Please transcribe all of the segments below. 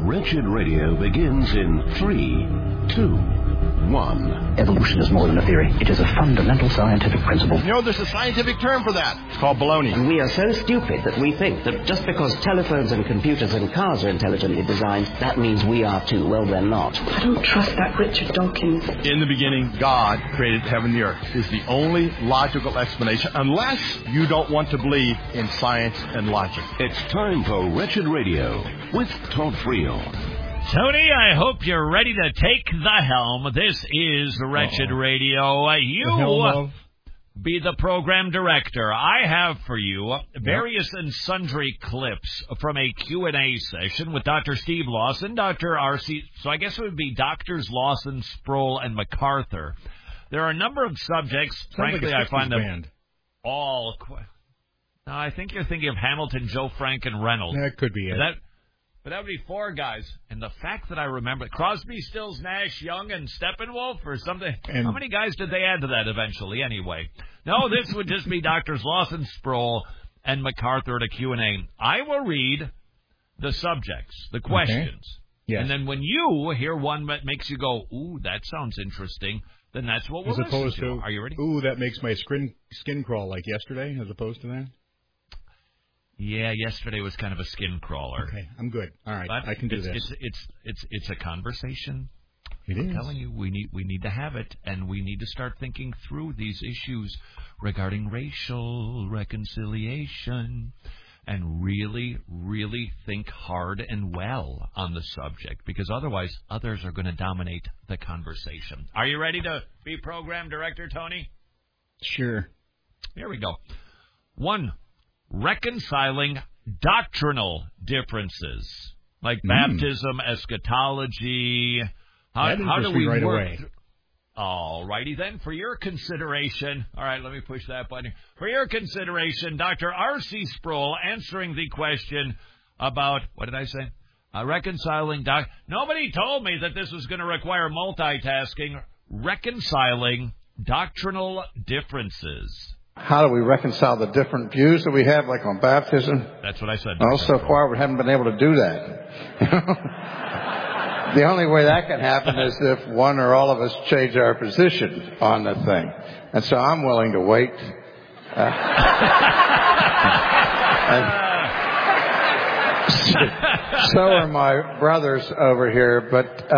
Wretched Radio begins in 3, 2, 1. Evolution is more than a theory. It is a fundamental scientific principle. You know, there's a scientific term for that. It's called baloney. And we are so stupid that we think that just because telephones and computers and cars are intelligently designed, that means we are too. Well, they're not. I don't trust that Richard Dawkins. In the beginning, God created heaven and the earth. Is the only logical explanation, unless you don't want to believe in science and logic. It's time for Wretched Radio with Todd Friel. Tony, I hope you're ready to take the helm. This is Wretched Radio. You be the program director. I have for you various and sundry clips from a Q&A session with Dr. Steve Lawson, Dr. R.C. So I guess it would be Doctors Lawson, Sproul, and MacArthur. There are a number of subjects. Frankly, I find them all... No, I think you're thinking of Hamilton, Joe Frank, and Reynolds. That could be it. But that would be four guys. And the fact that I remember Crosby, Stills, Nash, Young, and Steppenwolf or something. How many guys did they add to that eventually anyway? No, this would just be Doctors Lawson, Sproul, and MacArthur at a Q&A. I will read the subjects, the questions. Okay. Yes. And then when you hear one that makes you go, ooh, that sounds interesting, then that's what we'll listen to. Are you ready? Ooh, that makes my skin crawl like yesterday as opposed to that? Yeah, yesterday was kind of a skin crawler. Okay, I'm good. All right, but I can do this. It's a conversation. I'm telling you, we need to have it, and we need to start thinking through these issues regarding racial reconciliation, and really, really think hard and well on the subject, because otherwise others are going to dominate the conversation. Are you ready to be program director, Tony? Sure. Here we go. 1. Reconciling doctrinal differences like baptism, eschatology. How do we right work? Away. All righty then. For your consideration, all right, let me push that button. For your consideration, Dr. R.C. Sproul answering the question about what did I say? Reconciling Nobody told me that this was going to require multitasking. Reconciling doctrinal differences. How do we reconcile the different views that we have, like on baptism? That's what I said. So far, we haven't been able to do that. The only way that can happen is if one or all of us change our position on the thing. And so I'm willing to wait. So are my brothers over here. But,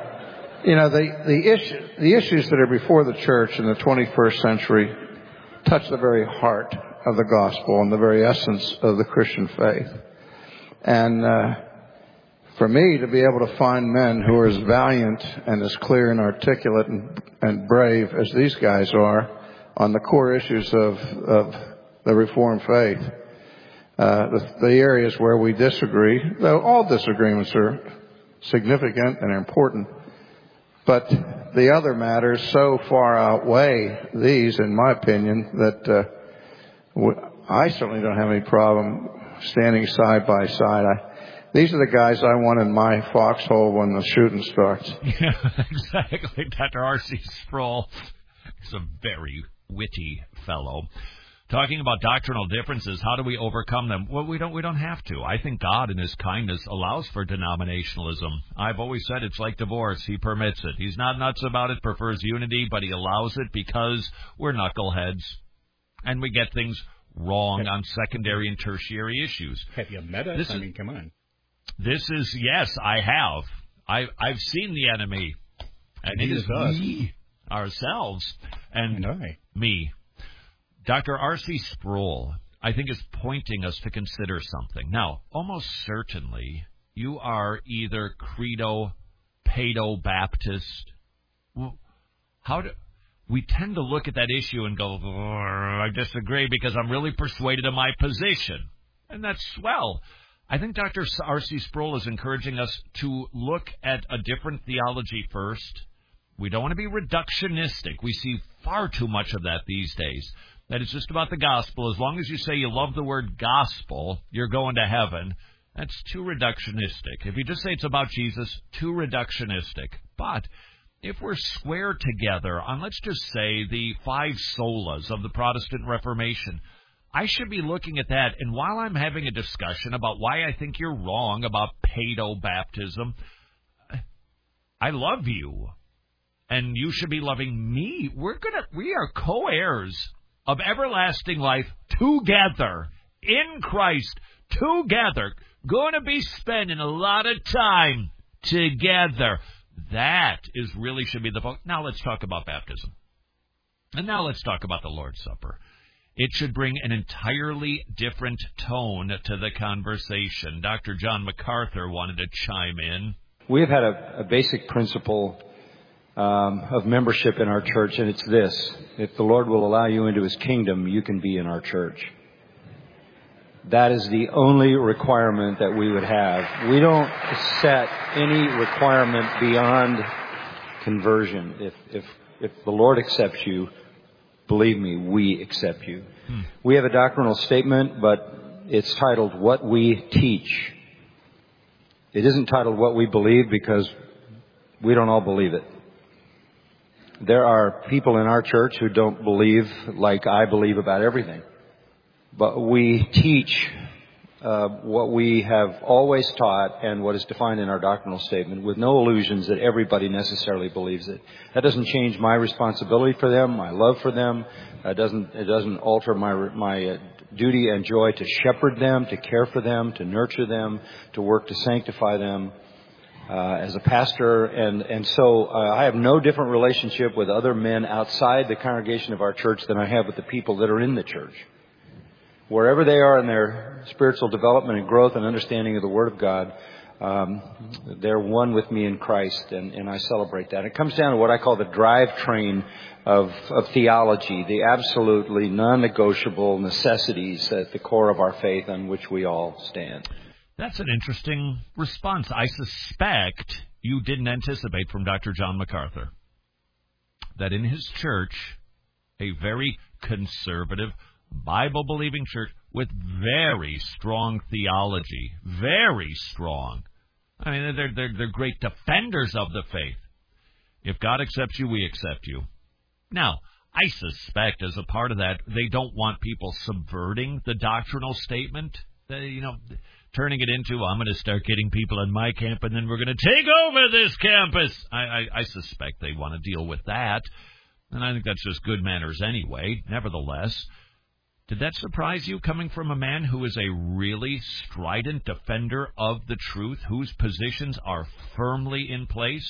the issues that are before the church in the 21st century touch the very heart of the gospel and the very essence of the Christian faith. And for me to be able to find men who are as valiant and as clear and articulate and brave as these guys are on the core issues of the Reformed faith, the areas where we disagree, though all disagreements are significant and important, but the other matters so far outweigh these, in my opinion, that I certainly don't have any problem standing side by side. These are the guys I want in my foxhole when the shooting starts. Yeah, exactly. Dr. R.C. Sproul is a very witty fellow. Talking about doctrinal differences, how do we overcome them? Well, we don't have to. I think God in His kindness allows for denominationalism. I've always said it's like divorce. He permits it. He's not nuts about it, prefers unity, but He allows it because we're knuckleheads and we get things wrong on secondary and tertiary issues. Have you met us? Come on. This is, yes, I have. I've seen the enemy. And it is us. We, ourselves, and I. Me. Dr. R.C. Sproul, I think, is pointing us to consider something. Now, almost certainly, you are either Credo, Pado, Baptist. Well, we tend to look at that issue and go, I disagree because I'm really persuaded of my position. And that's swell. I think Dr. R.C. Sproul is encouraging us to look at a different theology first. We don't want to be reductionistic. We see far too much of that these days. That it's just about the gospel. As long as you say you love the word gospel, you're going to heaven. That's too reductionistic. If you just say it's about Jesus, too reductionistic. But if we're square together on, let's just say, the 5 solas of the Protestant Reformation, I should be looking at that. And while I'm having a discussion about why I think you're wrong about paedo-baptism, I love you. And you should be loving me. We are co-heirs of everlasting life together in Christ, together. Going to be spending a lot of time together. That is really should be the focus. Now let's talk about baptism. And now let's talk about the Lord's Supper. It should bring an entirely different tone to the conversation. Dr. John MacArthur wanted to chime in. We've had a basic principle of membership in our church, and it's this. If the Lord will allow you into His kingdom, you can be in our church. That is the only requirement that we would have. We don't set any requirement beyond conversion. If the Lord accepts you, believe me, we accept you. We have a doctrinal statement, but it's titled What We Teach. It isn't titled What We Believe because we don't all believe it. There are people in our church who don't believe like I believe about everything. But we teach what we have always taught and what is defined in our doctrinal statement with no illusions that everybody necessarily believes it. That doesn't change my responsibility for them, my love for them. It doesn't alter my duty and joy to shepherd them, to care for them, to nurture them, to work to sanctify them as a pastor. And so I have no different relationship with other men outside the congregation of our church than I have with the people that are in the church. Wherever they are in their spiritual development and growth and understanding of the Word of God, they're one with me in Christ, and I celebrate that. It comes down to what I call the drivetrain of theology, the absolutely non-negotiable necessities at the core of our faith on which we all stand. That's an interesting response. I suspect you didn't anticipate from Dr. John MacArthur that in his church, a very conservative, Bible-believing church with very strong theology, very strong. I mean, they're great defenders of the faith. If God accepts you, we accept you. Now, I suspect as a part of that, they don't want people subverting the doctrinal statement. Turning it into, I'm going to start getting people in my camp, and then we're going to take over this campus. I suspect they want to deal with that, and I think that's just good manners anyway. Nevertheless, did that surprise you, coming from a man who is a really strident defender of the truth, whose positions are firmly in place?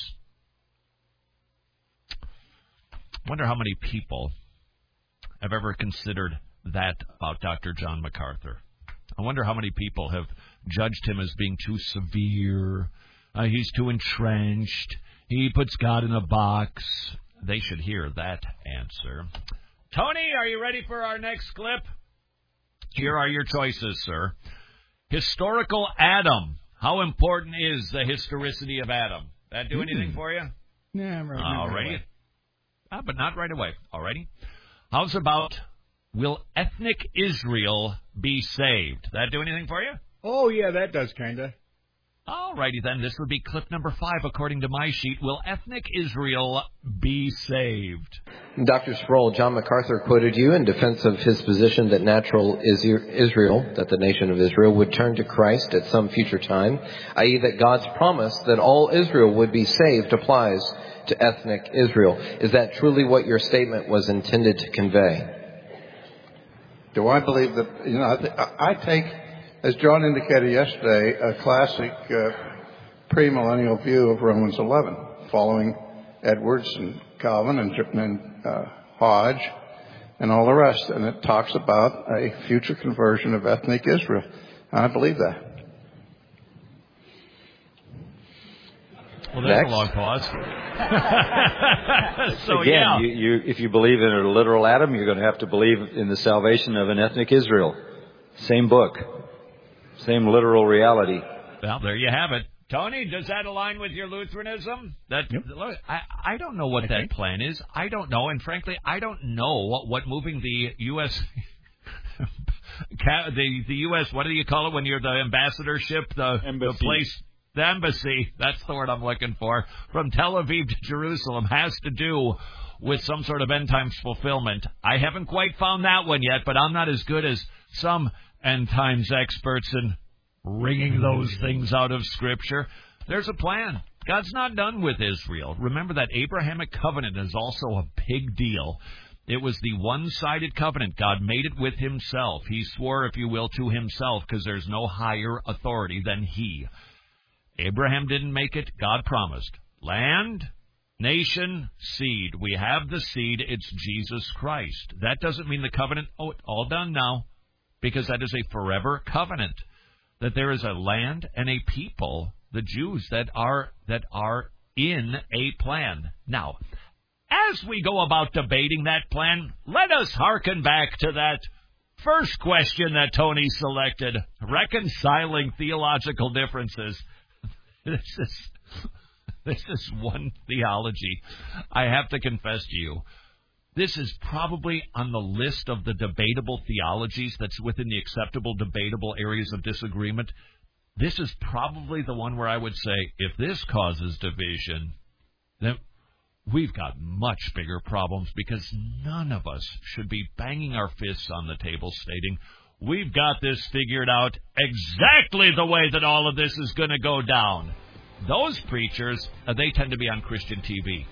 I wonder how many people have ever considered that about Dr. John MacArthur. I wonder how many people have judged him as being too severe. He's too entrenched. He puts God in a box. They should hear that answer. Tony, are you ready for our next clip? Here are your choices, sir. Historical Adam. How important is the historicity of Adam? That do anything for you? Yeah, I'm right. All righty. But not right away. All righty. How's about, will ethnic Israel be saved? That do anything for you? Oh, yeah, that does kind of. All righty then. This would be clip number 5 according to my sheet. Will ethnic Israel be saved? Dr. Sproul, John MacArthur quoted you in defense of his position that natural Israel, that the nation of Israel, would turn to Christ at some future time, i.e. that God's promise that all Israel would be saved applies to ethnic Israel. Is that truly what your statement was intended to convey? Do I believe that, I take, as John indicated yesterday, a classic premillennial view of Romans 11, following Edwards and Calvin and Hodge and all the rest. And it talks about a future conversion of ethnic Israel. And I believe that. Well, there's a long pause. So, again, if you believe in a literal Adam, you're going to have to believe in the salvation of an ethnic Israel. Same book. Same literal reality. Well, there you have it. Tony, does that align with your Lutheranism? Yep. I don't know what that plan is. I don't know. And frankly, I don't know what moving the U.S. the U.S., what do you call it when you're the ambassadorship? The place. The embassy, that's the word I'm looking for, from Tel Aviv to Jerusalem has to do with some sort of end times fulfillment. I haven't quite found that one yet, but I'm not as good as some end times experts in wringing those things out of Scripture. There's a plan. God's not done with Israel. Remember that Abrahamic covenant is also a big deal. It was the one-sided covenant. God made it with himself. He swore, if you will, to himself, because there's no higher authority than he. Abraham didn't make it. God promised. Land, nation, seed. We have the seed. It's Jesus Christ. That doesn't mean the covenant, it's all done now, because that is a forever covenant. That there is a land and a people, the Jews, that are in a plan. Now, as we go about debating that plan, let us hearken back to that first question that Tony selected, reconciling theological differences. This is one theology. I have to confess to you, this is probably on the list of the debatable theologies that's within the acceptable debatable areas of disagreement. This is probably the one where I would say, if this causes division, then we've got much bigger problems, because none of us should be banging our fists on the table stating, we've got this figured out exactly the way that all of this is going to go down. Those preachers, they tend to be on Christian TV.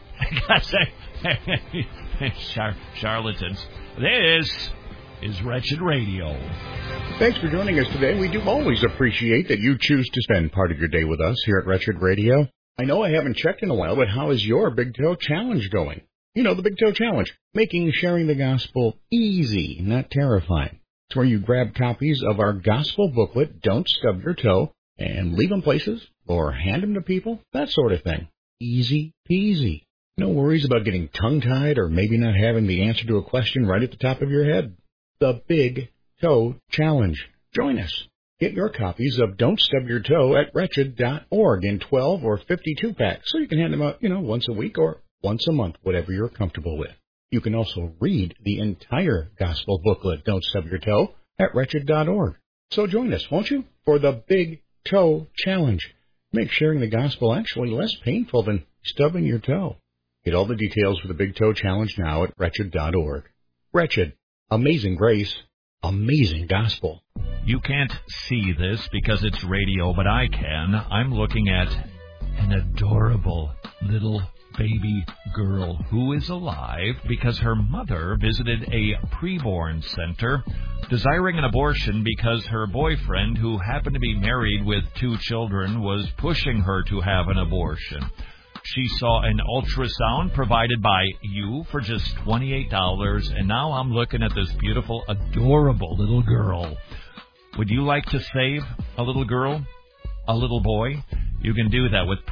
Charlatans. This is Wretched Radio. Thanks for joining us today. We do always appreciate that you choose to spend part of your day with us here at Wretched Radio. I know I haven't checked in a while, but how is your Big Toe Challenge going? You know, the Big Toe Challenge, making sharing the gospel easy, not terrifying. It's where you grab copies of our gospel booklet, Don't Stub Your Toe, and leave them places or hand them to people, that sort of thing. Easy peasy. No worries about getting tongue-tied or maybe not having the answer to a question right at the top of your head. The Big Toe Challenge. Join us. Get your copies of Don't Stub Your Toe at wretched.org in 12 or 52 packs, so you can hand them out, once a week or once a month, whatever you're comfortable with. You can also read the entire gospel booklet, Don't Stub Your Toe, at wretched.org. So join us, won't you, for the Big Toe Challenge. Make sharing the gospel actually less painful than stubbing your toe. Get all the details for the Big Toe Challenge now at wretched.org. Wretched. Amazing grace. Amazing gospel. You can't see this because it's radio, but I can. I'm looking at an adorable little baby girl who is alive because her mother visited a preborn center desiring an abortion because her boyfriend, who happened to be married with 2 children, was pushing her to have an abortion. She saw an ultrasound provided by you for just $28, and now I'm looking at this beautiful, adorable little girl. Would you like to save a little girl, a little boy? You can do that with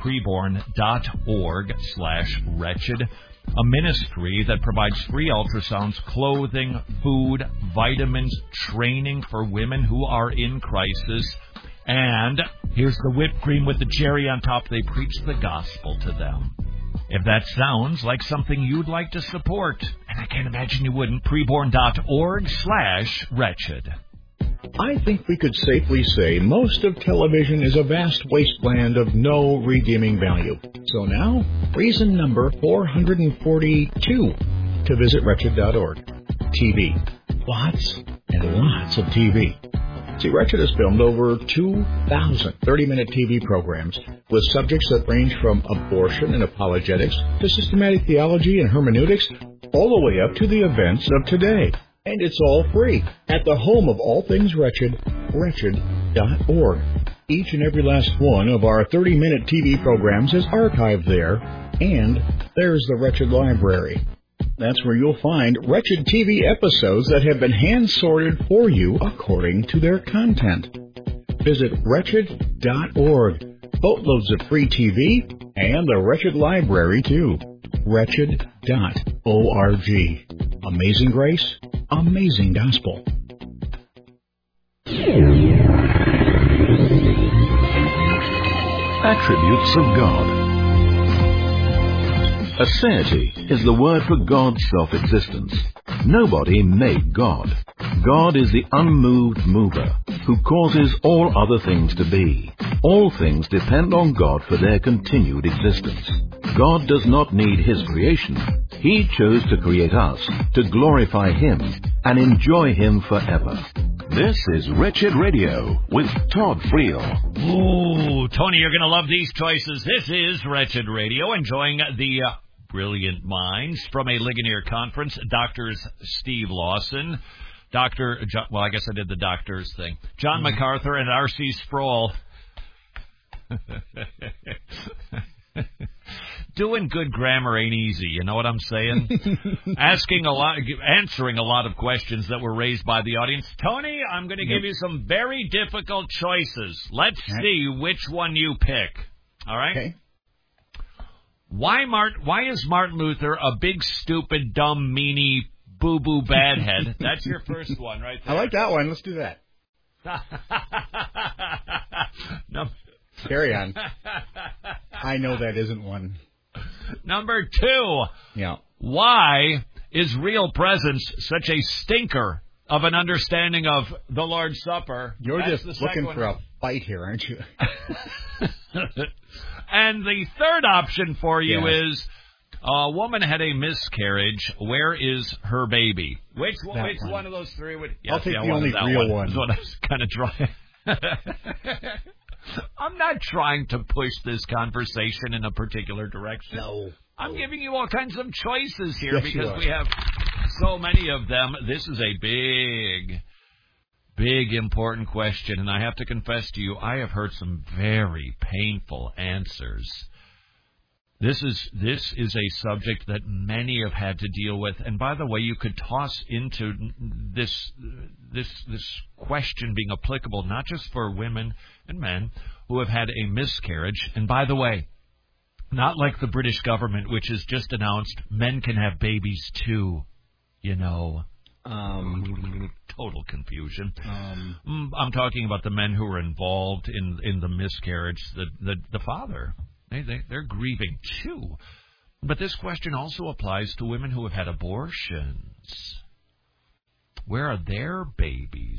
preborn.org/wretched, a ministry that provides free ultrasounds, clothing, food, vitamins, training for women who are in crisis. And here's the whipped cream with the cherry on top. They preach the gospel to them. If that sounds like something you'd like to support, and I can't imagine you wouldn't, preborn.org/wretched. I think we could safely say most of television is a vast wasteland of no redeeming value. So now, reason number 442 to visit wretched.org. TV. Lots and lots of TV. See, Wretched has filmed over 2,000 30-minute TV programs with subjects that range from abortion and apologetics to systematic theology and hermeneutics, all the way up to the events of today. And it's all free at the home of all things Wretched, wretched.org. Each and every last one of our 30-minute TV programs is archived there, and there's the Wretched Library. That's where you'll find Wretched TV episodes that have been hand-sorted for you according to their content. Visit wretched.org. Boatloads of free TV and the Wretched Library, too. Wretched.org. Amazing grace, amazing gospel. Attributes of God. Aseity is the word for God's self-existence. Nobody made God. God is the unmoved mover who causes all other things to be. All things depend on God for their continued existence. God does not need His creation. He chose to create us to glorify Him and enjoy Him forever. This is Wretched Radio with Todd Friel. Ooh, Tony, you're going to love these choices. This is Wretched Radio, enjoying the brilliant minds from a Ligonier conference. Doctors Steve Lawson, Dr. John, well, I guess I did the doctors thing. John MacArthur and R.C. Sproul. Doing good grammar ain't easy, you know what I'm saying? Answering a lot of questions that were raised by the audience. Tony, I'm going to give you some very difficult choices. Let's see which one you pick. All right? Okay. Why is Martin Luther a big, stupid, dumb, meanie, boo-boo badhead? That's your first one right there. I like that one. Let's do that. No. Carry on. I know that isn't one. Number 2. Yeah. Why is real presence such a stinker of an understanding of the Lord's Supper? You're just looking for a fight here, aren't you? And the third option for you is a woman had a miscarriage. Where is her baby? Which one of those three would... I'll take the only real one. That's what I was kind of trying... I'm not trying to push this conversation in a particular direction. No. I'm giving you all kinds of choices here because we have so many of them. This is a big, important question, and I have to confess to you, I have heard some very painful answers. This is a subject that many have had to deal with, and by the way, you could toss into this question being applicable not just for women and men who have had a miscarriage, and by the way, not like the British government, which has just announced men can have babies too, you know. Total confusion. I'm talking about the men who were involved in the miscarriage, the father. They're grieving too. But this question also applies to women who have had abortions. Where are their babies?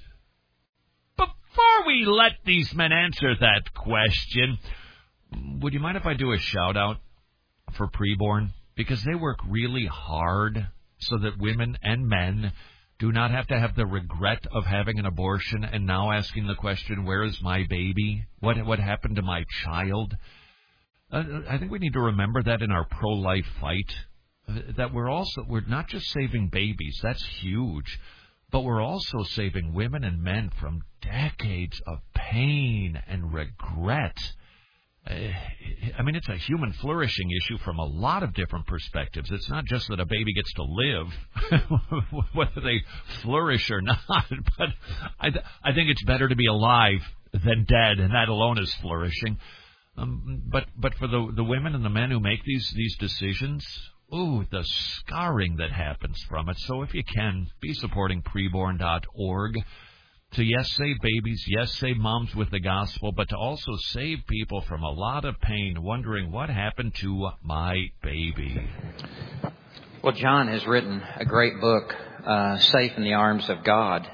Before we let these men answer that question, would you mind if I do a shout-out for preborn? Because they work really hard so that women and men do not have to have the regret of having an abortion and now asking the question, where is my baby? What happened to my child? I think we need to remember that in our pro-life fight, that we're not just saving babies, that's huge, but we're also saving women and men from decades of pain and regret. I mean, it's a human flourishing issue from a lot of different perspectives. It's not just that a baby gets to live, whether they flourish or not, but I think it's better to be alive than dead, and that alone is flourishing. But for the women and the men who make these decisions, the scarring that happens from it. So if you can, be supporting preborn.org to, yes, save babies, yes, save moms with the gospel, but to also save people from a lot of pain, wondering what happened to my baby. Well, John has written a great book, Safe in the Arms of God.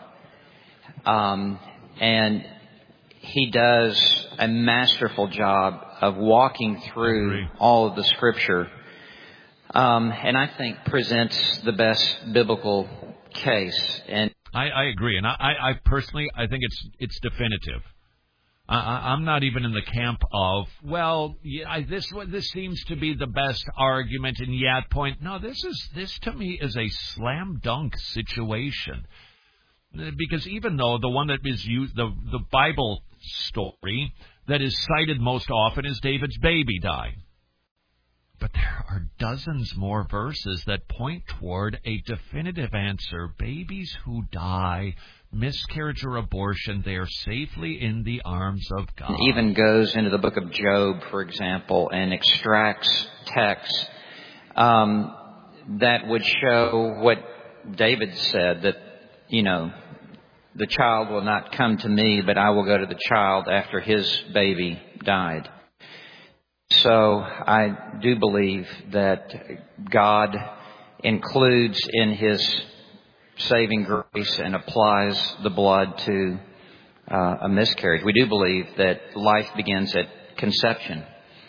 And he does a masterful job of walking through all of the Scripture, and I think presents the best biblical case. And I agree, and I personally, I think it's definitive. I'm not even in the camp of, this seems to be the best argument and yet point. No, this to me is a slam dunk situation. Because even though the one that is used, the Bible story that is cited most often is David's baby dying. But there are dozens more verses that point toward a definitive answer. Babies who die, miscarriage or abortion, they are safely in the arms of God. It even goes into the book of Job, for example, and extracts texts that would show what David said, that, the child will not come to me, but I will go to the child after his baby died. So I do believe that God includes in His saving grace and applies the blood to a miscarriage. We do believe that life begins at conception.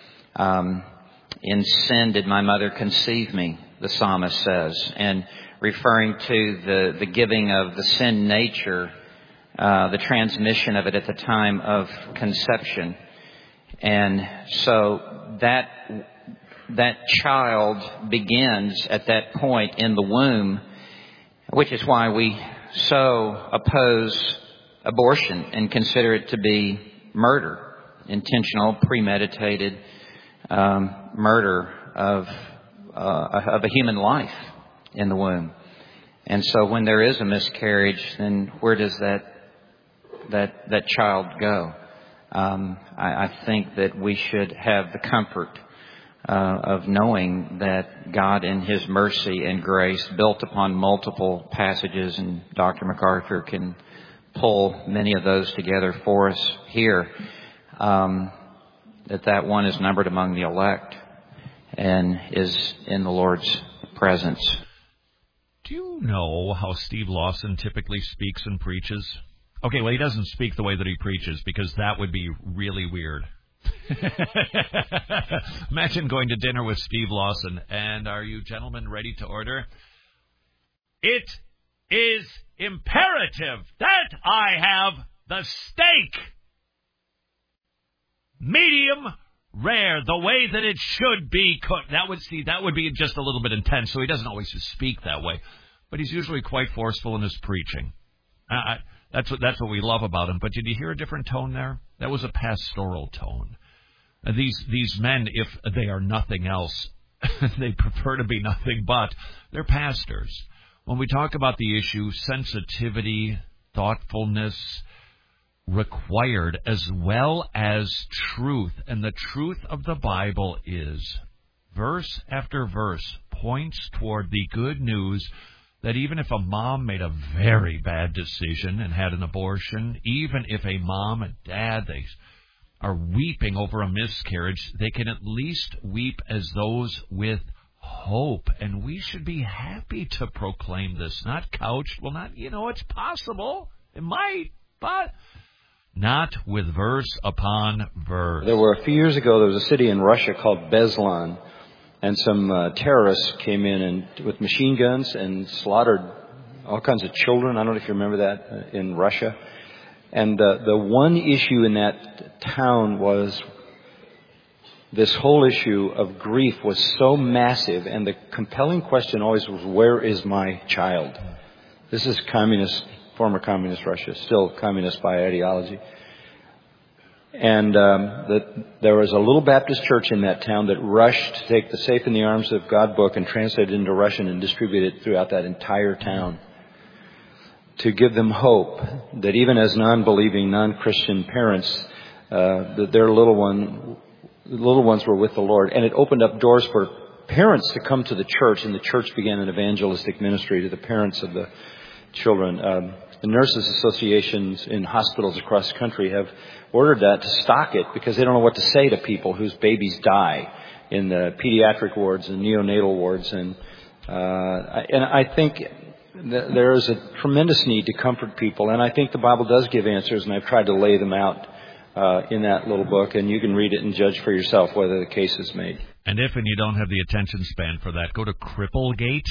In sin did my mother conceive me, the psalmist says, and referring to the giving of the sin nature, the transmission of it at the time of conception. And so that child begins at that point in the womb, which is why we so oppose abortion and consider it to be murder, intentional, premeditated murder of a human life in the womb. And so when there is a miscarriage, then where does that child go? I think that we should have the comfort of knowing that God in His mercy and grace, built upon multiple passages, and Dr. MacArthur can pull many of those together for us here, that one is numbered among the elect and is in the Lord's presence. Do you know how Steve Lawson typically speaks and preaches? Okay, well, he doesn't speak the way that he preaches, because that would be really weird. Imagine going to dinner with Steve Lawson. And are you gentlemen ready to order? It is imperative that I have the steak medium rare, the way that it should be cooked. That would be just a little bit intense, so he doesn't always speak that way. But he's usually quite forceful in his preaching. That's what we love about him. But did you hear a different tone there? That was a pastoral tone. These men, if they are nothing else, they prefer to be nothing but, they're pastors. When we talk about the issue, sensitivity, thoughtfulness required, as well as truth. And the truth of the Bible is, verse after verse points toward the good news that even if a mom made a very bad decision and had an abortion, even if a mom and dad, they are weeping over a miscarriage, they can at least weep as those with hope. And we should be happy to proclaim this, not couched. Well, not, it's possible. It might, but not with verse upon verse. There were a few years ago, there was a city in Russia called Beslan. And some terrorists came in and with machine guns and slaughtered all kinds of children. I don't know if you remember that in Russia. And the one issue in that town was this whole issue of grief was so massive. And the compelling question always was, where is my child? This is former communist Russia, still communist by ideology. And there was a little Baptist church in that town that rushed to take the Safe in the Arms of God book and translate it into Russian and distribute it throughout that entire town, to give them hope that even as non-believing, non-Christian parents, that their little ones were with the Lord. And it opened up doors for parents to come to the church, and the church began an evangelistic ministry to the parents of the children. The nurses associations in hospitals across the country have ordered that to stock it because they don't know what to say to people whose babies die in the pediatric wards and neonatal wards. And I think that there is a tremendous need to comfort people. And I think the Bible does give answers, and I've tried to lay them out in that little book. And you can read it and judge for yourself whether the case is made. And if you don't have the attention span for that, go to Cripplegate,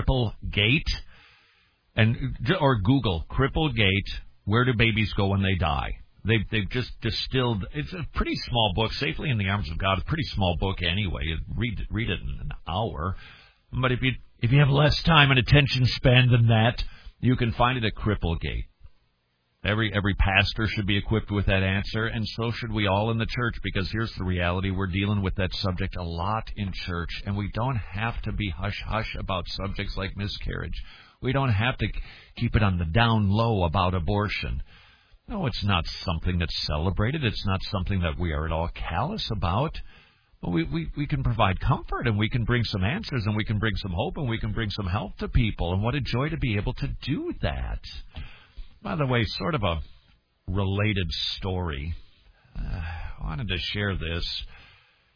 or Google Cripplegate, where do babies go when they die? They've just distilled. It's a pretty small book, Safely in the Arms of God. A pretty small book anyway. Read it in an hour. But if you have less time and attention span than that, you can find it at Cripplegate. Every pastor should be equipped with that answer, and so should we all in the church, because here's the reality. We're dealing with that subject a lot in church, and we don't have to be hush-hush about subjects like miscarriage. We don't have to keep it on the down low about abortion. No, it's not something that's celebrated. It's not something that we are at all callous about. But we can provide comfort, and we can bring some answers, and we can bring some hope, and we can bring some help to people. And what a joy to be able to do that. By the way, sort of a related story. I wanted to share this.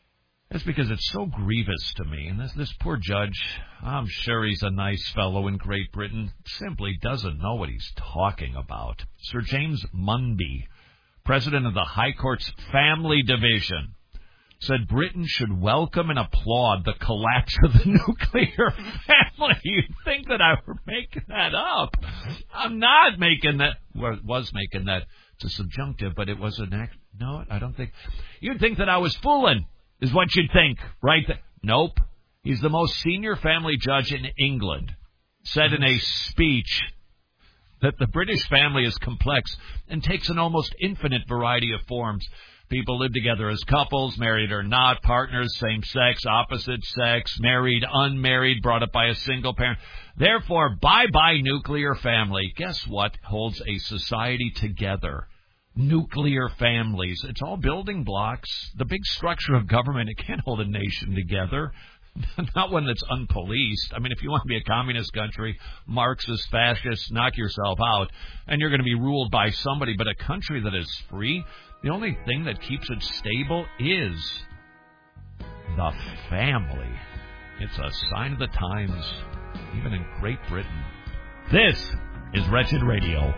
That's because it's so grievous to me. And this poor judge, I'm sure he's a nice fellow in Great Britain, simply doesn't know what he's talking about. Sir James Munby, president of the High Court's Family Division, said Britain should welcome and applaud the collapse of the nuclear family. You'd think that I were making that up. I'm not making that. Well, was making that. It's a subjunctive, but it was an act. No, I don't think. You'd think that I was fooling, is what you'd think, right? Nope. He's the most senior family judge in England. Said in a speech that the British family is complex and takes an almost infinite variety of forms. People live together as couples, married or not, partners, same sex, opposite sex, married, unmarried, brought up by a single parent. Therefore, bye-bye nuclear family. Guess what holds a society together? Nuclear families. It's all building blocks. The big structure of government, it can't hold a nation together. Not one that's unpoliced. I mean, if you want to be a communist country, Marxist, fascist, knock yourself out, and you're going to be ruled by somebody. But a country that is free, the only thing that keeps it stable is the family. It's a sign of the times, even in Great Britain. This is Wretched Radio.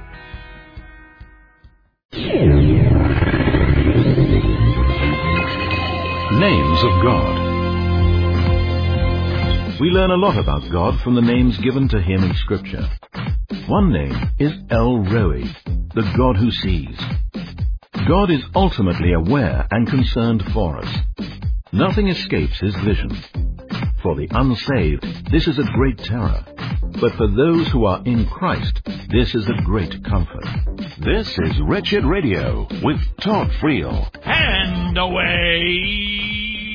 Names of God. We learn a lot about God from the names given to him in Scripture. One name is El Roi, the God who sees. God is ultimately aware and concerned for us. Nothing escapes his vision. For the unsaved, this is a great terror. But for those who are in Christ, this is a great comfort. This is Wretched Radio with Todd Friel. And away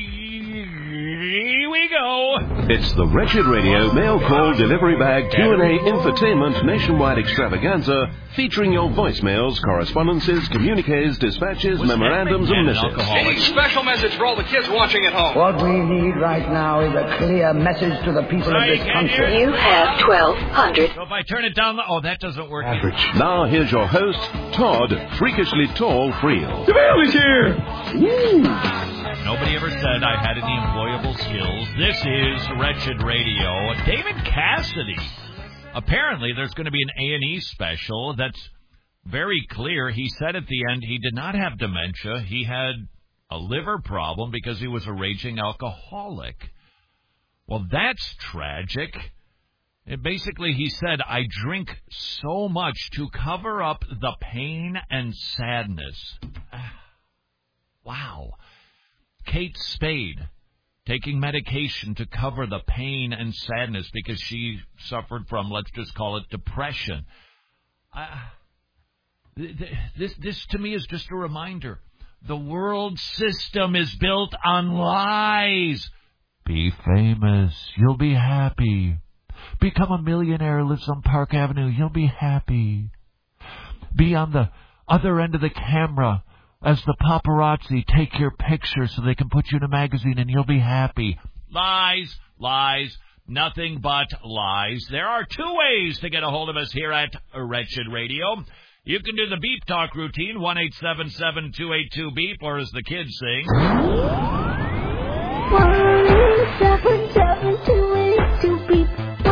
we go. It's the Wretched Radio mail call delivery bag Q&A infotainment nationwide extravaganza featuring your voicemails, correspondences, communiques, dispatches, memorandums, and missives. Any special message for all the kids watching at home? What we need right now is a clear message to the people of this country. You have 1,200. So if I turn it down, that doesn't work. Average. Now here's your host, Todd Freakishly Tall Friel. The mail is here! Woo. Nobody ever said I had any employable skills. This is Wretched Radio. David Cassidy. Apparently, there's going to be an A&E special that's very clear. He said at the end he did not have dementia. He had a liver problem because he was a raging alcoholic. Well, that's tragic. Basically, he said, I drink so much to cover up the pain and sadness. Wow. Kate Spade, taking medication to cover the pain and sadness because she suffered from, let's just call it, depression. This to me is just a reminder. The world system is built on lies. Be famous. You'll be happy. Become a millionaire, lives on Park Avenue. You'll be happy. Be on the other end of the camera as the paparazzi take your picture so they can put you in a magazine and you'll be happy. Lies, lies, nothing but lies. There are two ways to get a hold of us here at Wretched Radio. You can do the beep talk routine, 1-877-282-BEEP, or as the kids sing, 1-877-282-BEEP.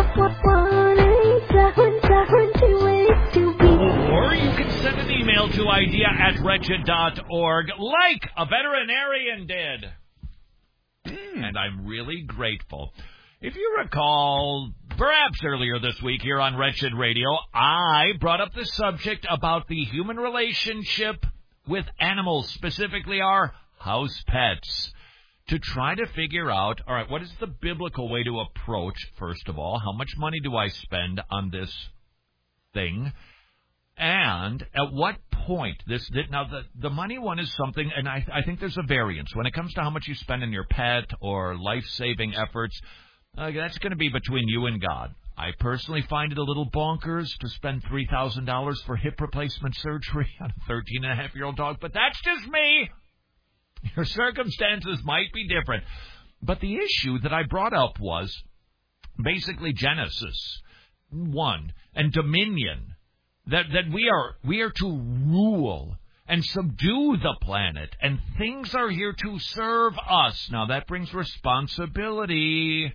1-877-282-BEEP. Or you can send an email to idea@wretched.org, like a veterinarian did. And I'm really grateful. If you recall, perhaps earlier this week here on Wretched Radio, I brought up the subject about the human relationship with animals, specifically our house pets, to try to figure out, all right, what is the biblical way to approach, first of all, how much money do I spend on this thing? And at what point, now the money one is something, and I think there's a variance. When it comes to how much you spend on your pet or life-saving efforts, that's going to be between you and God. I personally find it a little bonkers to spend $3,000 for hip replacement surgery on a 13-and-a-half-year-old dog, but that's just me. Your circumstances might be different. But the issue that I brought up was basically Genesis 1 and dominion. That we are to rule and subdue the planet. And things are here to serve us. Now, that brings responsibility.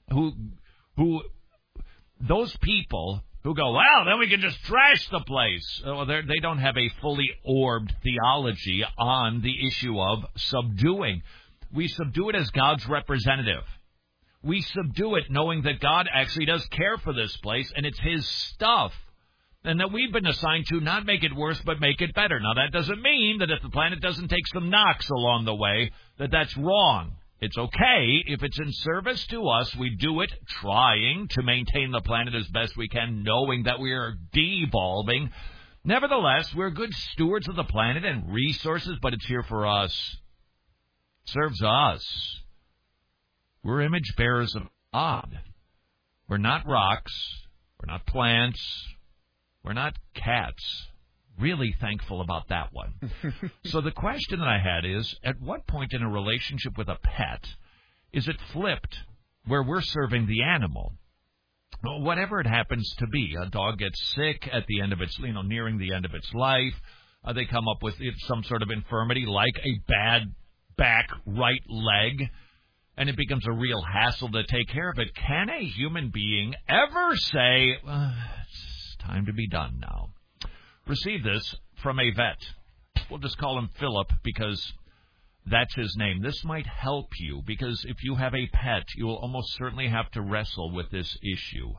Those people who go, well, then we can just trash the place. Well, they don't have a fully orbed theology on the issue of subduing. We subdue it as God's representative. We subdue it knowing that God actually does care for this place, and it's His stuff. And that we've been assigned to not make it worse, but make it better. Now, that doesn't mean that if the planet doesn't take some knocks along the way, that's wrong. It's okay. If it's in service to us, we do it trying to maintain the planet as best we can, knowing that we are devolving. Nevertheless, we're good stewards of the planet and resources, but it's here for us. It serves us. We're image bearers of God. We're not rocks. We're not plants. We're not cats. Really thankful about that one. So the question that I had is, at what point in a relationship with a pet is it flipped where we're serving the animal? Well, whatever it happens to be, a dog gets sick at the end of its, nearing the end of its life. They come up with some sort of infirmity like a bad back right leg, and it becomes a real hassle to take care of it. Can a human being ever say, it's time to be done now? Receive this from a vet. We'll just call him Philip because that's his name. This might help you because if you have a pet, you will almost certainly have to wrestle with this issue.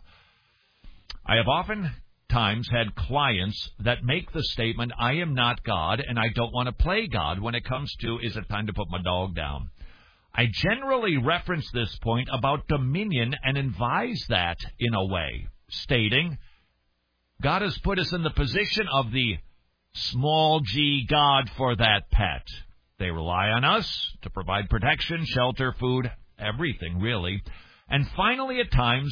I have oftentimes had clients that make the statement, I am not God and I don't want to play God when it comes to, is it time to put my dog down? I generally reference this point about dominion and advise that in a way, stating, God has put us in the position of the small g God for that pet. They rely on us to provide protection, shelter, food, everything really. And finally at times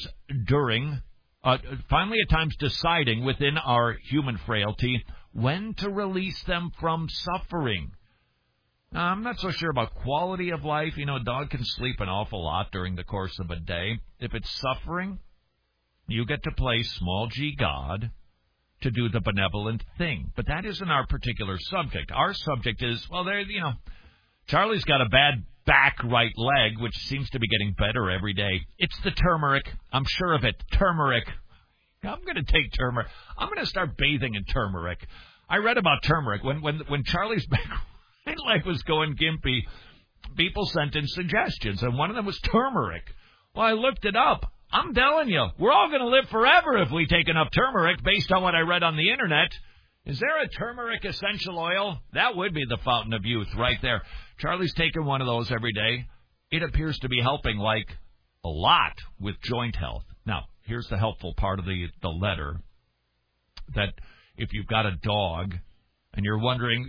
deciding within our human frailty when to release them from suffering. Now, I'm not so sure about quality of life. A dog can sleep an awful lot during the course of a day. If it's suffering, you get to play small g God to do the benevolent thing. But that isn't our particular subject. Our subject is, Charlie's got a bad back right leg, which seems to be getting better every day. It's the turmeric. I'm sure of it. Turmeric. I'm going to take turmeric. I'm going to start bathing in turmeric. I read about turmeric. When Charlie's back right leg was going gimpy, people sent in suggestions, and one of them was turmeric. Well, I looked it up. I'm telling you, we're all going to live forever if we take enough turmeric based on what I read on the Internet. Is there a turmeric essential oil? That would be the fountain of youth right there. Charlie's taking one of those every day. It appears to be helping like a lot with joint health. Now, here's the helpful part of the letter, that if you've got a dog and you're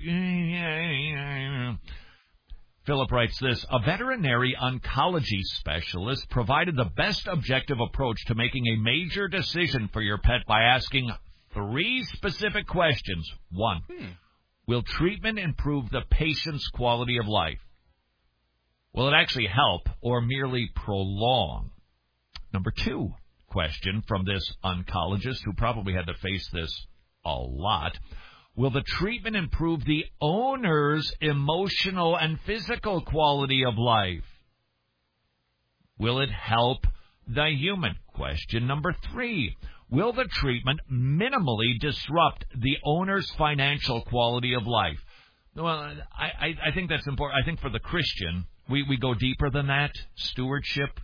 wondering, Philip writes this, a veterinary oncology specialist provided the best objective approach to making a major decision for your pet by asking 3 specific questions. 1, will treatment improve the patient's quality of life? Will it actually help or merely prolong? Number 2 question from this oncologist, who probably had to face this a lot. Will the treatment improve the owner's emotional and physical quality of life? Will it help the human? Question number 3. Will the treatment minimally disrupt the owner's financial quality of life? Well, I think that's important. I think for the Christian, we go deeper than that. Stewardship.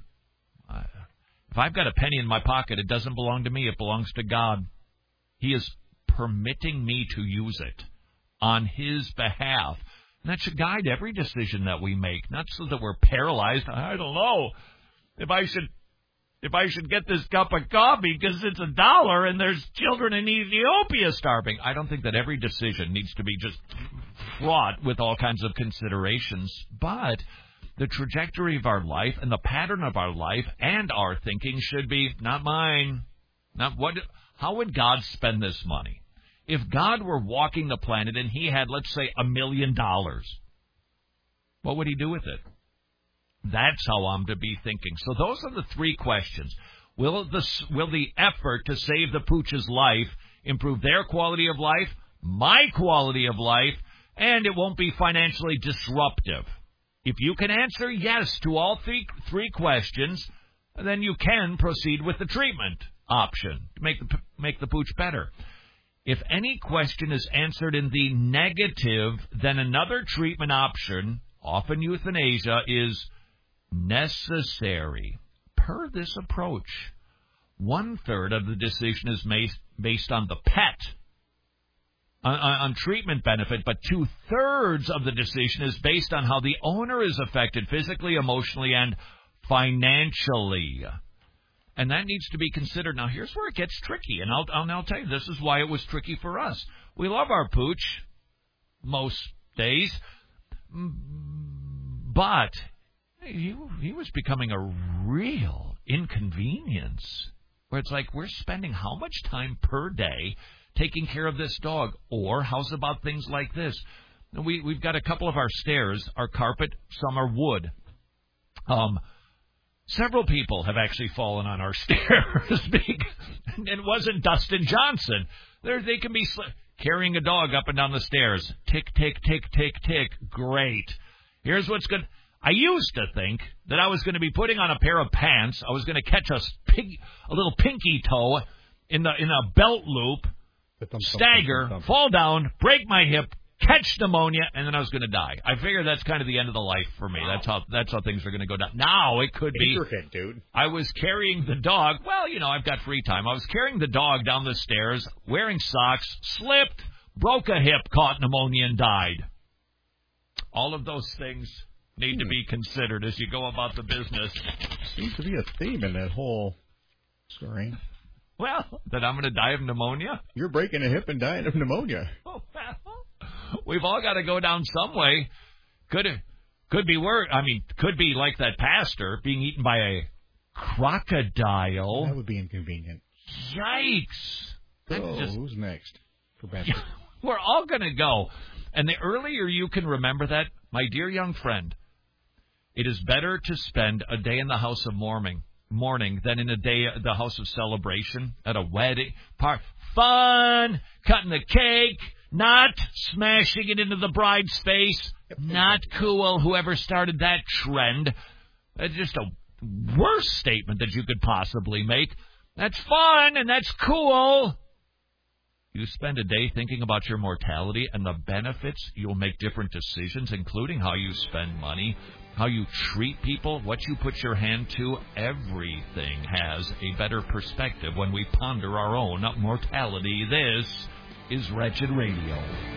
If I've got a penny in my pocket, it doesn't belong to me. It belongs to God. He is permitting me to use it on His behalf. And that should guide every decision that we make, not so that we're paralyzed. I don't know if I should get this cup of coffee because it's $1 and there's children in Ethiopia starving. I don't think that every decision needs to be just fraught with all kinds of considerations, but the trajectory of our life and the pattern of our life and our thinking should be not mine. How would God spend this money? If God were walking the planet and He had, let's say, $1 million, what would He do with it? That's how I'm to be thinking. So those are the 3 questions. Will the effort to save the pooch's life improve their quality of life, my quality of life, and it won't be financially disruptive. If you can answer yes to all three questions, then you can proceed with the treatment option to make the pooch better. If any question is answered in the negative, then another treatment option, often euthanasia, is necessary. Per this approach, 1/3 of the decision is based on the pet, on treatment benefit, but 2/3 of the decision is based on how the owner is affected physically, emotionally, and financially. And that needs to be considered. Now, here's where it gets tricky, and I'll now tell you, this is why it was tricky for us. We love our pooch most days, but he was becoming a real inconvenience, where it's like we're spending how much time per day taking care of this dog? Or how's about things like this? We've got a couple of our stairs, our carpet, some are wood. Several people have actually fallen on our stairs. And it wasn't Dustin Johnson. They can be carrying a dog up and down the stairs. Tick, tick, tick, tick, tick. Great. Here's what's good. I used to think that I was going to be putting on a pair of pants. I was going to catch a little pinky toe in a belt loop, stagger, fall down, break my hip, catch pneumonia, and then I was going to die. I figure that's kind of the end of the life for me. Wow. That's how things are going to go down. Now it could be. Dude. I was carrying the dog. Well, I've got free time. I was carrying the dog down the stairs, wearing socks, slipped, broke a hip, caught pneumonia, and died. All of those things need to be considered as you go about the business. Seems to be a theme in that whole story. Well, that I'm going to die of pneumonia? You're breaking a hip and dying of pneumonia. Oh, well. We've all got to go down some way. Could be worse. I mean, could be like that pastor being eaten by a crocodile. That would be inconvenient. Yikes. Who's next for Baptist? We're all going to go. And the earlier you can remember that, my dear young friend, it is better to spend a day in the house of mourning than in a day at the house of celebration, at a wedding. Fun, cutting the cake, not smashing it into the bride's face, not cool, whoever started that trend. That's just a worse statement that you could possibly make. That's fun and that's cool. You spend a day thinking about your mortality and the benefits. You'll make different decisions, including how you spend money, how you treat people, what you put your hand to. Everything has a better perspective when we ponder our own mortality. This is Wretched Radio.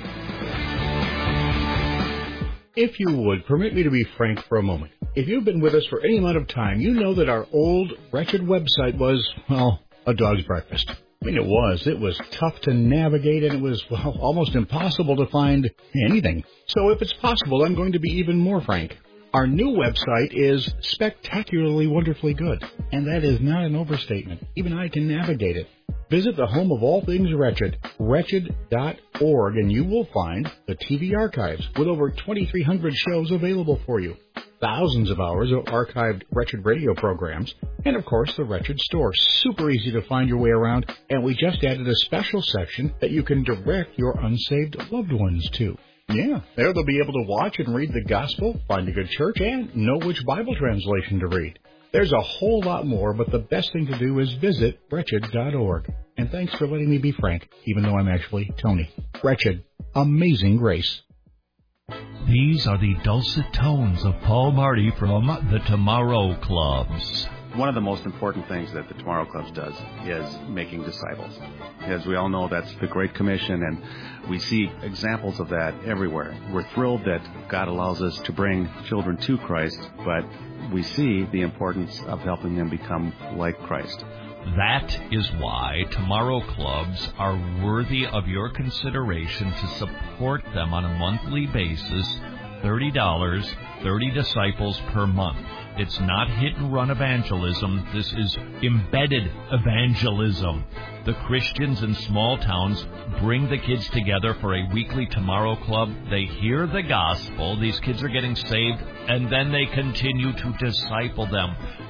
If you would, permit me to be frank for a moment. If you've been with us for any amount of time, you know that our old Wretched website was, well, a dog's breakfast. I mean, it was tough to navigate, and it was, well, almost impossible to find anything. So if it's possible, I'm going to be even more frank. Our new website is spectacularly wonderfully good, and that is not an overstatement. Even I can navigate it. Visit the home of all things Wretched, wretched.org, and you will find the TV archives with over 2,300 shows available for you. Thousands of hours of archived Wretched Radio programs, and of course the Wretched Store. Super easy to find your way around, and we just added a special section that you can direct your unsaved loved ones to. Yeah, there they'll be able to watch and read the gospel, find a good church, and know which Bible translation to read. There's a whole lot more, but the best thing to do is visit wretched.org. And thanks for letting me be frank, even though I'm actually Tony. Wretched, amazing grace. These are the dulcet tones of Paul Marty from the Tomorrow Clubs. One of the most important things that the Tomorrow Clubs does is making disciples. As we all know, that's the Great Commission, and we see examples of that everywhere. We're thrilled that God allows us to bring children to Christ, but we see the importance of helping them become like Christ. That is why Tomorrow Clubs are worthy of your consideration to support them on a monthly basis. $30, 30 disciples per month. It's not hit-and-run evangelism. This is embedded evangelism. The Christians in small towns bring the kids together for a weekly Tomorrow Club. They hear the gospel. These kids are getting saved, and then they continue to disciple them.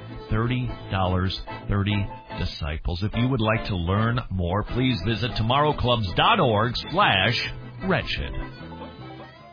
$30, 30 disciples. If you would like to learn more, please visit tomorrowclubs.org/wretched.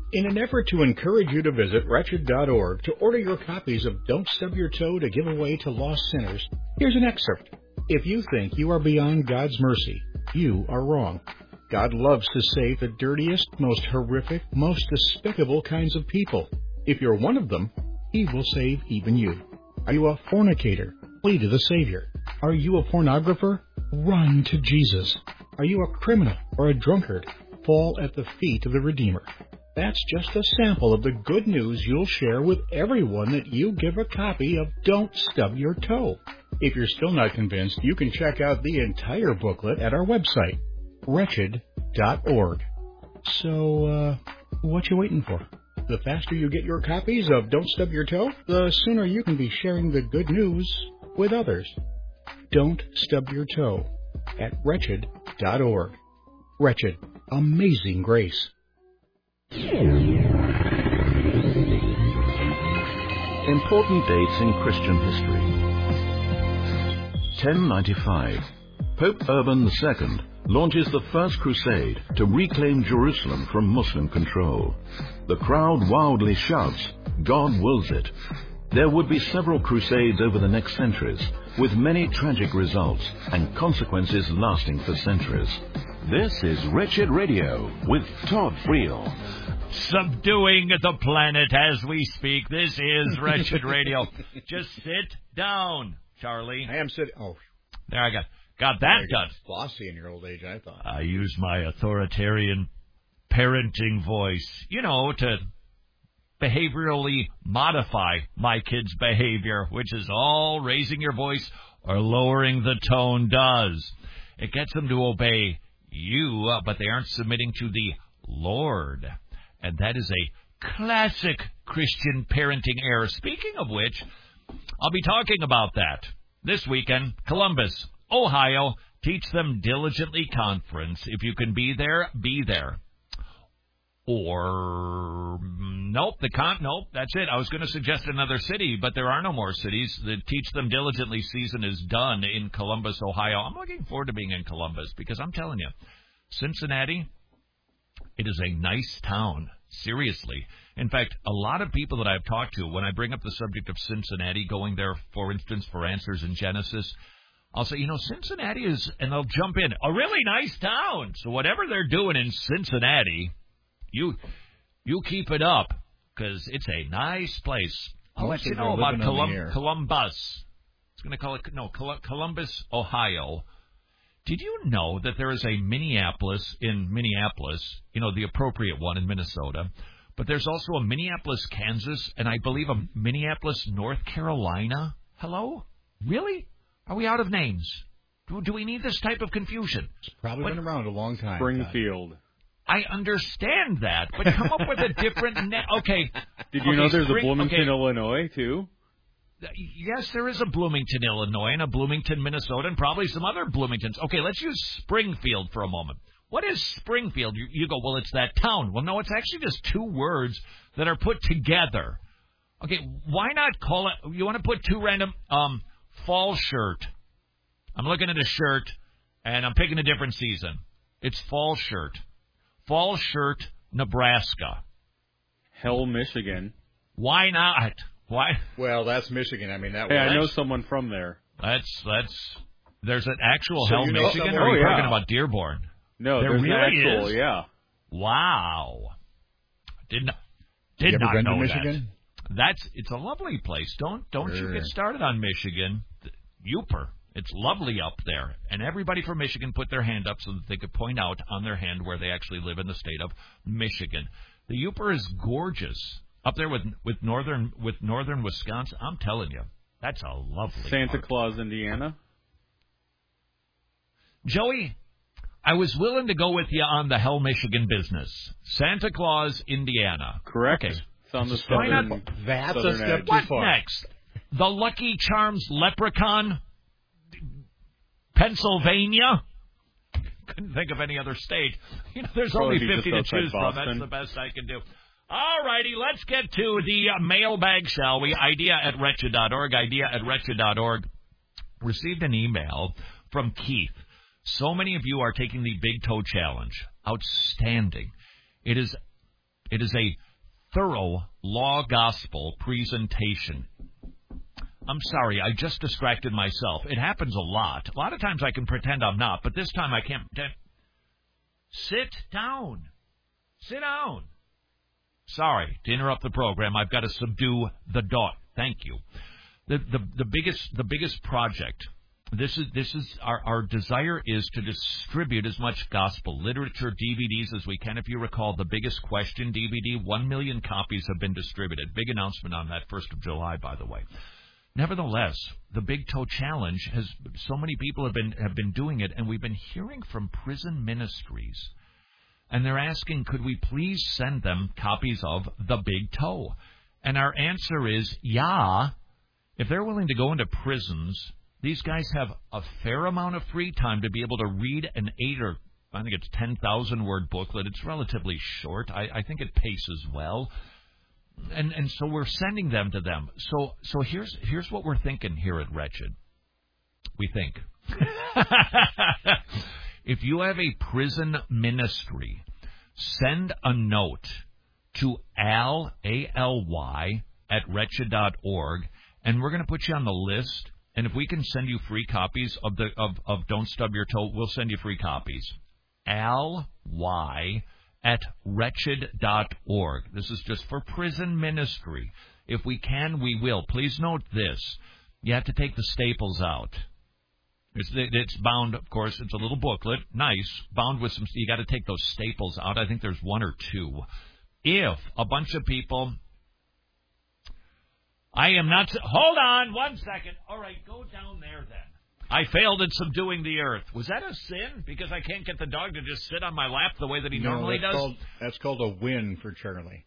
In an effort to encourage you to visit wretched.org to order your copies of Don't Stub Your Toe to give away to lost sinners, here's an excerpt. If you think you are beyond God's mercy, you are wrong. God loves to save the dirtiest, most horrific, most despicable kinds of people. If you're one of them, He will save even you. Are you a fornicator? Flee to the Savior. Are you a pornographer? Run to Jesus. Are you a criminal or a drunkard? Fall at the feet of the Redeemer. That's just a sample of the good news you'll share with everyone that you give a copy of Don't Stub Your Toe. If you're still not convinced, you can check out the entire booklet at our website, wretched.org. So, what you waiting for? The faster you get your copies of Don't Stub Your Toe, the sooner you can be sharing the good news with others. Don't Stub Your Toe at wretched.org. Wretched, amazing grace. Important dates in Christian history. 1095. Pope Urban II launches the First Crusade to reclaim Jerusalem from Muslim control. The crowd wildly shouts, "God wills it." There would be several crusades over the next centuries, with many tragic results and consequences lasting for centuries. This is Wretched Radio with Todd Friel. Subduing the planet as we speak. This is Wretched Radio. Just sit down, Charlie. I am sitting. Oh, there I got that done. Bossy in your old age, I thought. I use my authoritarian parenting voice, to behaviorally modify my kids' behavior, which is all raising your voice or lowering the tone does. It gets them to obey you, but they aren't submitting to the Lord. And that is a classic Christian parenting error. Speaking of which, I'll be talking about that this weekend. Columbus, Ohio, Teach Them Diligently Conference. If you can be there, be there. Or, nope, that's it. I was going to suggest another city, but there are no more cities. The Teach Them Diligently season is done in Columbus, Ohio. I'm looking forward to being in Columbus because I'm telling you, Cincinnati, it is a nice town, seriously. In fact, a lot of people that I've talked to, when I bring up the subject of Cincinnati, going there, for instance, for Answers in Genesis, I'll say, Cincinnati is, and they'll jump in, a really nice town. So whatever they're doing in Cincinnati, you keep it up, because it's a nice place. I'll let you know about Columbus. It's going to call it, Columbus, Ohio. Did you know that there is a Minneapolis in Minneapolis, the appropriate one in Minnesota, but there's also a Minneapolis, Kansas, and I believe a Minneapolis, North Carolina? Hello? Really? Are we out of names? Do we need this type of confusion? It's probably been around a long time. Springfield. I understand that, but come up with a different okay. Did you know there's a Bloomington, Illinois, too? Yes, there is a Bloomington, Illinois, and a Bloomington, Minnesota, and probably some other Bloomingtons. Okay, let's use Springfield for a moment. What is Springfield? You go, well, it's that town. Well, no, it's actually just two words that are put together. Okay, why not call it, you want to put two random, fall shirt. I'm looking at a shirt, and I'm picking a different season. It's fall shirt. Fall shirt, Nebraska. Hell, Michigan. Why not? Why? Well, that's Michigan. I mean, that. Hey, I know someone from there. There's an actual Hell, Michigan, or are you talking about Dearborn? No, there there's really an actual, is. Yeah. Wow. Did not been know to Michigan? that. It's a lovely place. Don't you get started on Michigan. Yooper. It's lovely up there. And everybody from Michigan put their hand up so that they could point out on their hand where they actually live in the state of Michigan. The Yooper is gorgeous. Up there with northern Wisconsin, I'm telling you, that's a lovely Santa part. Claus, Indiana. Joey, I was willing to go with you on the Hell, Michigan business. Santa Claus, Indiana. Correct. Okay. It's on the southern. That's a step too What far. next? The Lucky Charms Leprechaun, Pennsylvania. Couldn't think of any other state. There's only 50 to choose from. That's the best I can do. All righty, let's get to the mailbag, shall we? Idea@wretched.org, idea@wretched.org. Received an email from Keith. So many of you are taking the Big Toe Challenge. Outstanding. It is It is a thorough law gospel presentation. I'm sorry, I just distracted myself. It happens a lot. A lot of times I can pretend I'm not, but this time I can't pretend. Sit down. Sit down. Sorry to interrupt the program. I've got to subdue the dog. Thank you. The biggest project. This is our desire is to distribute as much gospel literature DVDs as we can. If you recall, the Biggest Question DVD, 1 million copies have been distributed. Big announcement on that 1st of July, by the way. Nevertheless, the Big Toe Challenge has so many people have been doing it, and we've been hearing from prison ministries, and they're asking, could we please send them copies of The Big Toe? And our answer is, yeah. If they're willing to go into prisons, these guys have a fair amount of free time to be able to read an 10,000 word booklet. It's relatively short. I think it paces well. And so we're sending them to them. So here's what we're thinking here at Wretched. We think if you have a prison ministry, send a note to ALY at wretched.org, and we're going to put you on the list. And if we can send you free copies of Don't Stub Your Toe, we'll send you free copies. ALY at wretched.org. This is just for prison ministry. If we can, we will. Please note this. You have to take the staples out. It's bound, of course, it's a little booklet. Nice. Bound with some, you got to take those staples out. I think there's 1 or 2. If a bunch of people, I am not, hold on 1 second. All right, go down there then. I failed at subduing the earth. Was that a sin? Because I can't get the dog to just sit on my lap the way that he normally does? That's called a win for Charlie.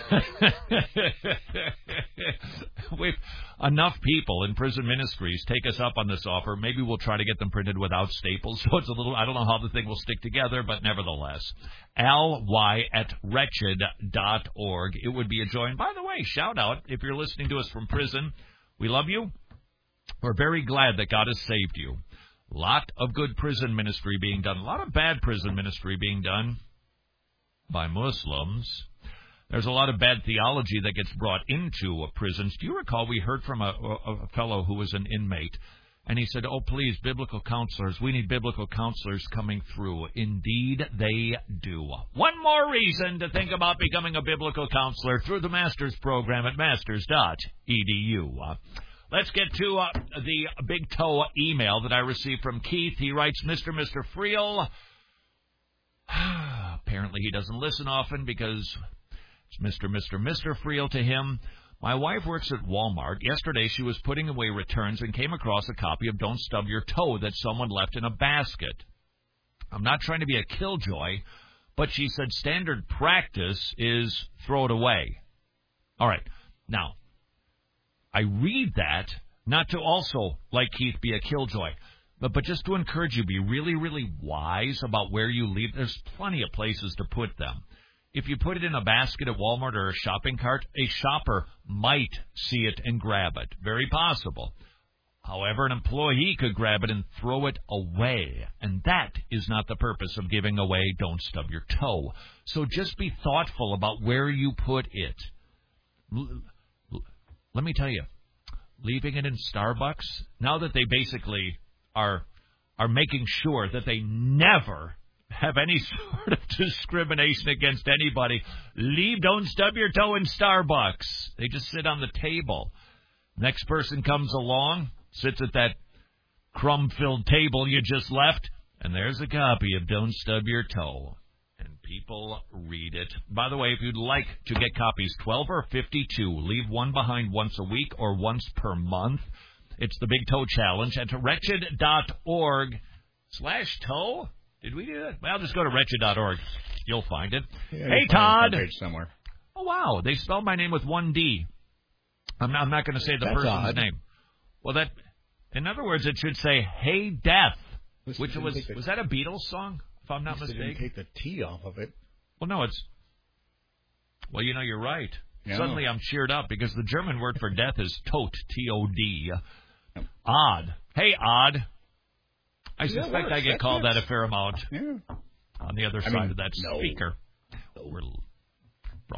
Enough people in prison ministries take us up on this offer. Maybe we'll try to get them printed without staples. So it's a little, I don't know how the thing will stick together, but nevertheless. ALY at wretched.org. It would be a joy. And by the way, shout out if you're listening to us from prison. We love you. We're very glad that God has saved you. A lot of good prison ministry being done. A lot of bad prison ministry being done by Muslims. There's a lot of bad theology that gets brought into prisons. Do you recall we heard from a fellow who was an inmate, and he said, oh, please, biblical counselors. We need biblical counselors coming through. Indeed, they do. One more reason to think about becoming a biblical counselor through the Masters program at masters.edu. Let's get to the Big Toe email that I received from Keith. He writes, Mr. Friel. Apparently he doesn't listen often because it's Mr. Friel to him. My wife works at Walmart. Yesterday she was putting away returns and came across a copy of Don't Stub Your Toe that someone left in a basket. I'm not trying to be a killjoy, but she said standard practice is throw it away. All right. Now, I read that not to also, like Keith, be a killjoy, but just to encourage you, be really, really wise about where you leave. There's plenty of places to put them. If you put it in a basket at Walmart or a shopping cart, a shopper might see it and grab it. Very possible. However, an employee could grab it and throw it away, and that is not the purpose of giving away Don't Stub Your Toe. So just be thoughtful about where you put it. Let me tell you, leaving it in Starbucks, now that they basically are making sure that they never have any sort of discrimination against anybody, leave Don't Stub Your Toe in Starbucks. They just sit on the table. Next person comes along, sits at that crumb-filled table you just left, and there's a copy of Don't Stub Your Toe. People read it. By the way, if you'd like to get copies 12 or 52, leave one behind once a week or once per month. It's the Big Toe Challenge at wretched.org/toe. Did we do that? Well, just go to wretched.org. You'll find it. Yeah, hey, Todd. Page somewhere. Oh, wow. They spelled my name with one D. I'm not going to say the person's odd. name. Well, that, in other words, it should say, Hey, Death, which was that a Beatles song? If I'm not mistaken. Didn't take the T off of it. Well, no, well, you're right. Yeah. Suddenly I'm cheered up because the German word for death is Tod, T-O-D. Odd. Hey, Odd. I suspect I get called that a fair amount on the other side of that speaker. We're broadcasting.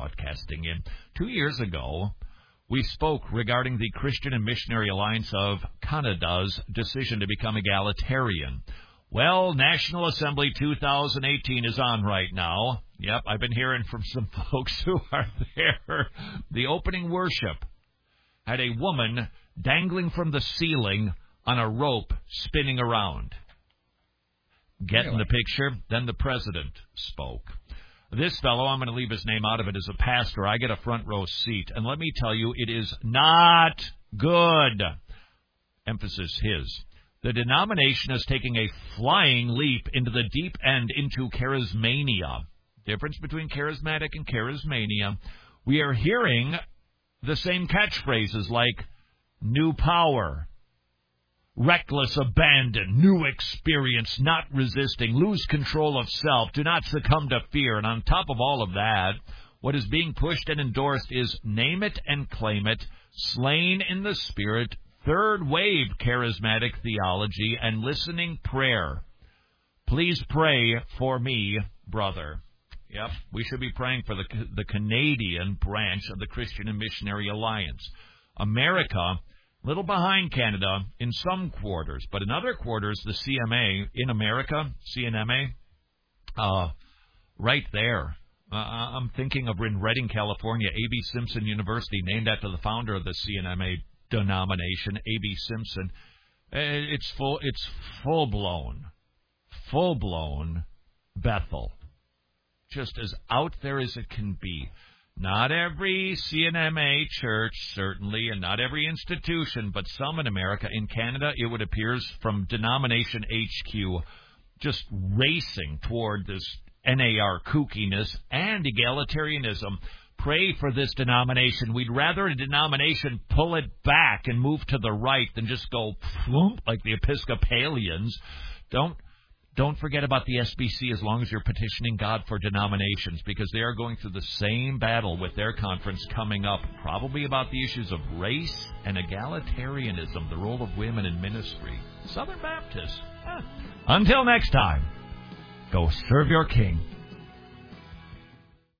broadcasting in. 2 years ago, we spoke regarding the Christian and Missionary Alliance of Canada's decision to become egalitarian. Well, National Assembly 2018 is on right now. Yep, I've been hearing from some folks who are there. The opening worship had a woman dangling from the ceiling on a rope spinning around. Getting the picture? Then the president spoke. This fellow, I'm going to leave his name out of it, is a pastor. I get a front row seat. And let me tell you, it is not good. Emphasis his. The denomination is taking a flying leap into the deep end into charismania. Difference between charismatic and charismania. We are hearing the same catchphrases like new power, reckless abandon, new experience, not resisting, lose control of self, do not succumb to fear. And on top of all of that, what is being pushed and endorsed is name it and claim it, slain in the spirit, third wave charismatic theology, and listening prayer. Please pray for me, brother. Yep, we should be praying for the Canadian branch of the Christian and Missionary Alliance. America, a little behind Canada in some quarters, but in other quarters, the CMA in America, CNMA, right there. I'm thinking of in Redding, California, A.B. Simpson University, named after the founder of the CNMA denomination, A.B. Simpson. It's full-blown Bethel. Just as out there as it can be. Not every CNMA church, certainly, and not every institution, but some in America. In Canada, it would appear from denomination HQ, just racing toward this NAR kookiness and egalitarianism. Pray for this denomination. We'd rather a denomination pull it back and move to the right than just go floomp like the Episcopalians. Don't forget about the SBC as long as you're petitioning God for denominations, because they are going through the same battle with their conference coming up, probably about the issues of race and egalitarianism, the role of women in ministry. Southern Baptists. Until next time, go serve your King.